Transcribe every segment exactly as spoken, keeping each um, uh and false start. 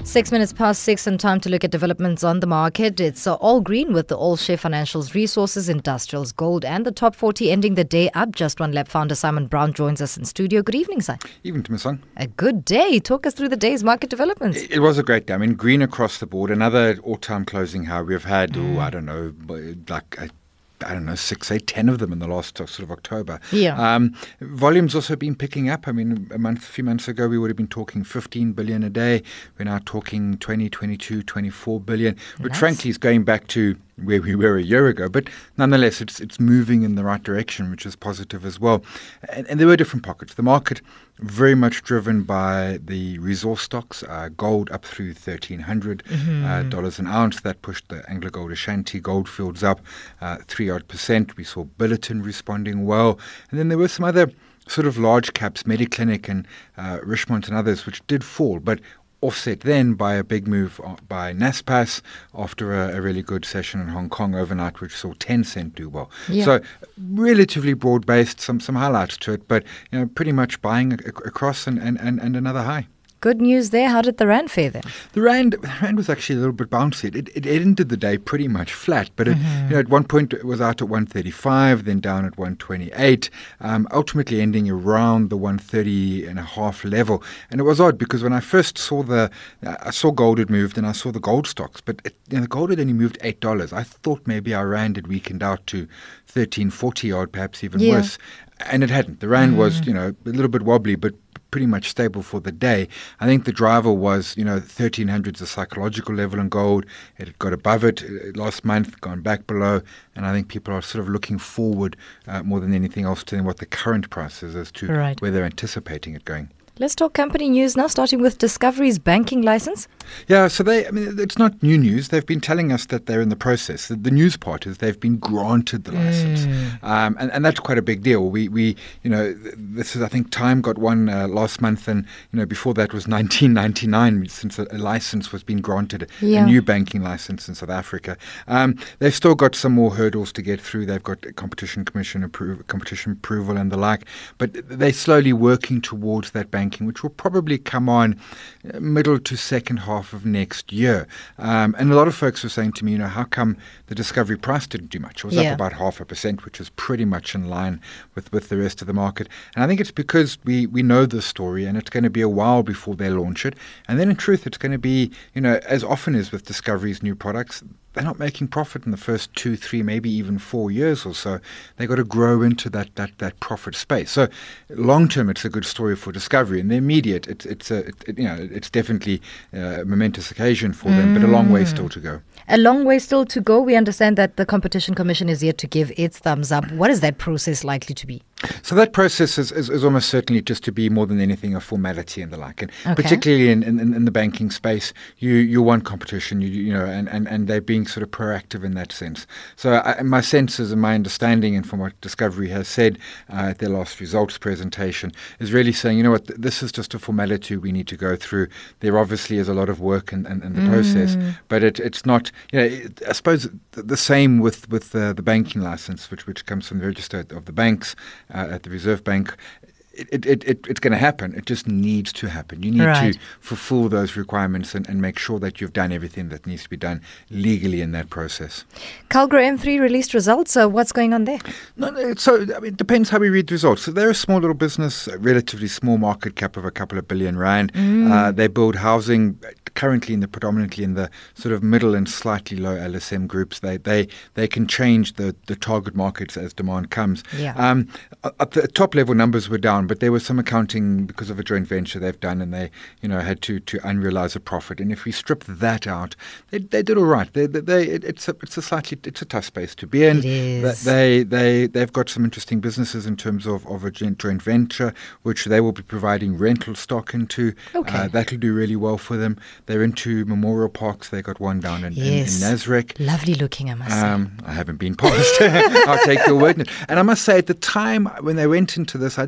Six minutes past six and time to look at developments on the market. It's uh, all green with the All Share Financials, Resources, Industrials, Gold and the top forty ending the day up. Just One Lab founder Simon Brown joins us in studio. Good evening, Simon. Evening to Misang. A good day. Talk us through the day's market developments. It, it was a great day. I mean, green across the board. Another all-time closing high. We've had, mm. oh, I don't know, like a I don't know, six, eight, ten of them in the last uh, sort of October. Yeah. Um, volume's also been picking up. I mean, a month, a few months ago, we would have been talking fifteen billion a day. We're now talking twenty, twenty-two, twenty-four billion, which nice. frankly is going back to where we were a year ago. But nonetheless, it's it's moving in the right direction, which is positive as well. And, and there were different pockets. The market very much driven by the resource stocks, uh, gold up through thirteen hundred mm-hmm. uh, dollars an ounce. That pushed the Anglo Gold Ashanti Goldfields up uh, three odd percent. We saw Billiton responding well, and then there were some other sort of large caps, Mediclinic and uh, Richmond and others, which did fall, but offset then by a big move by Naspers after a, a really good session in Hong Kong overnight, which saw Tencent do well. Yeah. So relatively broad-based, some some highlights to it, but you know, pretty much buying a, a, across and, and, and, and another high. Good news there. How did the Rand fare then? The Rand, the Rand was actually a little bit bouncy. It, it, it ended the day pretty much flat, but it, mm-hmm. you know, at one point it was out at one thirty-five, then down at one twenty-eight, um, ultimately ending around the one thirty and a half level. And it was odd because when I first saw the, uh, I saw gold had moved and I saw the gold stocks, but it, you know, the gold had only moved eight dollars. I thought maybe our Rand had weakened out to thirteen forty odd, perhaps even yeah. worse. And it hadn't. The Rand mm. was, you know, a little bit wobbly, but pretty much stable for the day. I think the driver was, you know, thirteen hundred is a psychological level in gold. It had got above it last month, gone back below, and I think people are sort of looking forward uh, more than anything else to what the current price is as to right. where they're anticipating it going. Let's talk company news now, starting with Discovery's banking license. Yeah, so they, I mean, it's not new news. They've been telling us that they're in the process. The, the news part is they've been granted the license. Mm. Um, and, and that's quite a big deal. We, we, you know, this is, I think, Time got one uh, last month, and, you know, before that was nineteen ninety-nine since a, a license was being granted, yeah. a new banking license in South Africa. Um, they've still got some more hurdles to get through. They've got Competition Commission appro- competition approval and the like, but they're slowly working towards that banking, which will probably come on middle to second half of next year. Um, and a lot of folks were saying to me, you know, how come the Discovery price didn't do much? It was yeah. up about half a percent, which is pretty much in line with, with the rest of the market. And I think it's because we, we know the story, and it's going to be a while before they launch it. And then in truth, it's going to be, you know, as often as with Discovery's new products, they're not making profit in the first two, three, maybe even four years or so. They've got to grow into that that that profit space. So long term, it's a good story for Discovery. In the immediate, it's it's a it, you know it's definitely a momentous occasion for them, mm. but a long way still to go. A long way still to go. We understand that the Competition Commission is yet to give its thumbs up. What is that process likely to be? So that process is, is, is almost certainly just to be more than anything a formality and the like. And okay. particularly in, in, in the banking space, you, you want competition, you, you know, and, and, and they're being sort of proactive in that sense. So I, my sense is, and my understanding, and from what Discovery has said uh, at their last results presentation, is really saying, you know what, th- this is just a formality we need to go through. There obviously is a lot of work in, in, in the mm. process, but it, it's not, you know, it, I suppose the same with, with the, the banking license, which, which comes from the register of the banks, Uh, at the Reserve Bank. It, it, it, it's going to happen. It just needs to happen. You need right. to fulfill those requirements and, and make sure that you've done everything that needs to be done legally in that process. Calgro M three released results. So what's going on there? No, no, so I mean, it depends how we read the results. So they're a small little business, a relatively small market cap of a couple of billion rand. Mm. Uh, they build housing currently in the predominantly in the sort of middle and slightly low L S M groups. They they they can change the, the target markets as demand comes. Yeah. Um, at the top level numbers were down, but there was some accounting because of a joint venture they've done, and they you know had to to unrealize a profit. And if we strip that out, they they did all right. They they, they it, it's a it's a slightly it's a tough space to be in. It is. They they they've got some interesting businesses in terms of of a joint joint venture, which they will be providing rental stock into. Okay. Uh, that'll do really well for them. They're into memorial parks. They got one down in, yes. in, in Nasrec. Lovely looking, I must um, say. I haven't been past. I'll take your word. And I must say, at the time when they went into this, I didn't think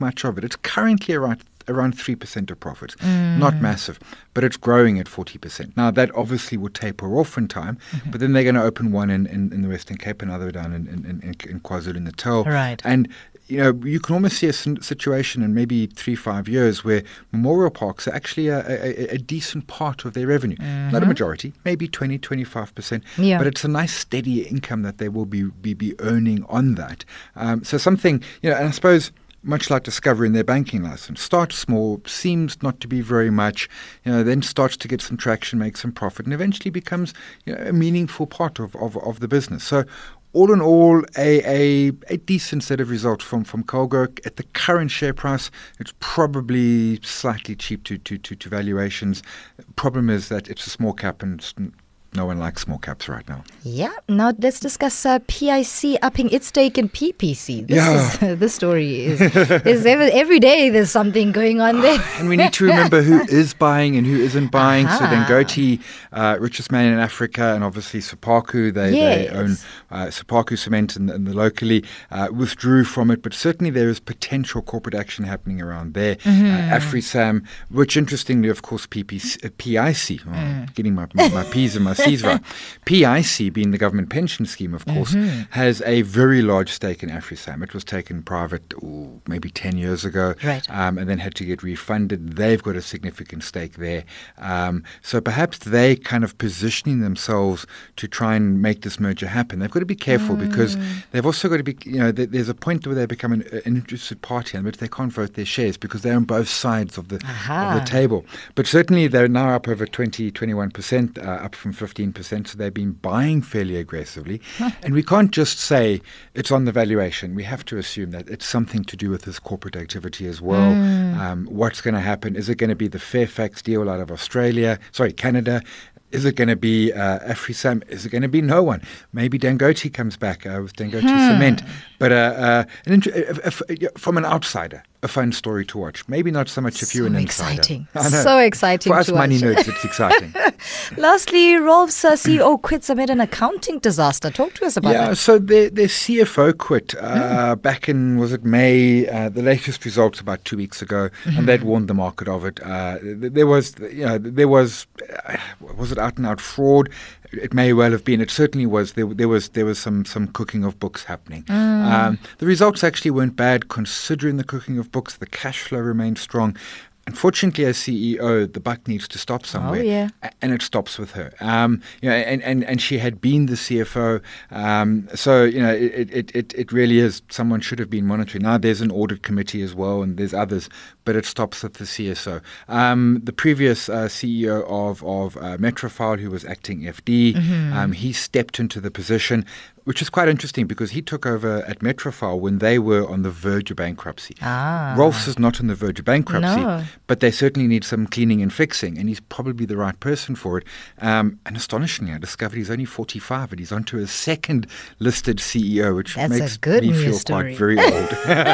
much of it. It's currently around around three percent of profits. Mm. Not massive, but it's growing at forty percent. Now, that obviously will taper off in time, mm-hmm. but then they're going to open one in, in, in the Western Cape, another down in, in, in, in KwaZulu-Natal. Right. And you know, you can almost see a situation in maybe three, five years where memorial parks are actually a, a, a decent part of their revenue. Mm-hmm. Not a majority, maybe twenty, twenty-five percent. Yeah. But it's a nice steady income that they will be, be, be earning on that. Um, so something, you know, and I suppose much like Discovery in their banking license, starts small, seems not to be very much, you know, then starts to get some traction, make some profit, and eventually becomes, you know, a meaningful part of, of, of the business. So all in all, a, a, a decent set of results from, from Calgo. At the current share price, it's probably slightly cheap to, to, to, to valuations. Problem is that it's a small cap and no one likes small caps right now. Yeah. Now let's discuss uh, P I C upping its stake in P P C. This yeah. is, uh, this story is, is every, every day there's something going on there. And we need to remember who is buying and who isn't buying. Uh-huh. So Dangote, uh, richest man in Africa, and obviously Sopaku, they, yes. they own uh, Sopaku Cement and, and the locally uh, withdrew from it. But certainly there is potential corporate action happening around there. Mm-hmm. Uh, AfriSam, which interestingly, of course, P P C, uh, P I C, oh, mm. getting my, my, my P's and my C's right. P I C, being the government pension scheme, of course, mm-hmm. has a very large stake in AfriSam. It was taken private ooh, maybe ten years ago, right. um, and then had to get refunded. They've got a significant stake there. Um, so perhaps they kind of positioning themselves to try and make this merger happen. They've got to be careful mm. because they've also got to be, you know, th- there's a point where they become an, an interested party in which they can't vote their shares because they're on both sides of the, of the table. But certainly they're now up over twenty, twenty-one percent, uh, up from fifteen percent. So they've been buying fairly aggressively. Huh. And we can't just say it's on the valuation. We have to assume that it's something to do with this corporate activity as well. Mm. Um, what's going to happen? Is it going to be the Fairfax deal out of Australia? Sorry, Canada? Is it going to be uh, AfriSam? Is it going to be no one? Maybe Dangote comes back uh, with Dangote hmm. Cement. But uh, uh, an int- if, if, from an outsider, a fun story to watch. Maybe not so much if so you're an exciting. insider. So exciting. For us to money watch. nerds, it's exciting. Lastly, Rolf's uh, C E O quits amid an accounting disaster. Talk to us about yeah, that. Yeah, so their, their C F O quit uh, mm. back in, was it May? Uh, the latest results about two weeks ago, mm-hmm. and they'd warned the market of it. Uh, there was, you know, there was, uh, was it out and out fraud? It may well have been. It certainly was. There, there was there was some some cooking of books happening. Mm. Um, the results actually weren't bad considering the cooking of books. The cash flow remained strong. Unfortunately, as C E O, the buck needs to stop somewhere, oh, yeah. and it stops with her. Um, you know, and, and, and she had been the C F O, um, so you know it, it, it, it really is. Someone should have been monitoring. Now there's an audit committee as well, and there's others, but it stops with the C S O. Um, the previous uh, C E O of of uh, Metrofile, who was acting F D, mm-hmm. um, he stepped into the position, which is quite interesting because he took over at Metrofile when they were on the verge of bankruptcy. Ah. Rolfs is not on the verge of bankruptcy, no. but they certainly need some cleaning and fixing, and he's probably the right person for it. Um, and astonishingly, I discovered he's only forty-five, and he's onto his second listed C E O, which That's makes a good me feel story. quite very old.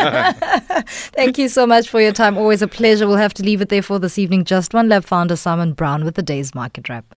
Thank you so much for your time. Always a pleasure. We'll have to leave it there for this evening. Just One Lab founder Simon Brown with the day's market wrap.